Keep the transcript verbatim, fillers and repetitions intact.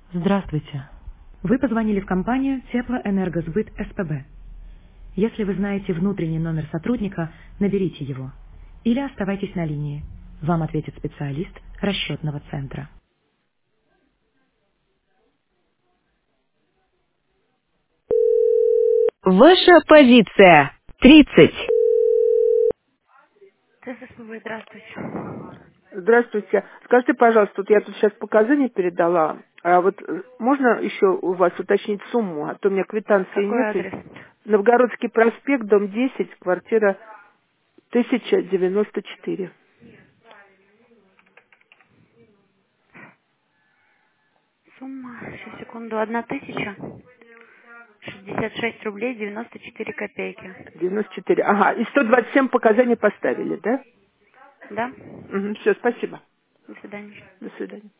Здравствуйте. Вы позвонили в компанию Теплоэнергосбыт СПБ. Если вы знаете внутренний номер сотрудника, наберите его. Или оставайтесь на линии. Вам ответит специалист расчетного центра. Ваша позиция. тридцать. ТССПБ, здравствуйте. Здравствуйте. Скажите, пожалуйста, вот я тут сейчас показания передала, а вот э, можно еще у вас уточнить сумму, а то у меня квитанции Какой нет. И адрес? Новгородский проспект, дом десять, квартира тысяча девяносто четыре. Сумма, сейчас, секунду, одна тысяча шестьдесят шесть рублей девяносто четыре копейки. девяносто четыре. Ага, и сто двадцать семь показаний поставили, да? Да? Угу, все, спасибо. До свидания. До свидания.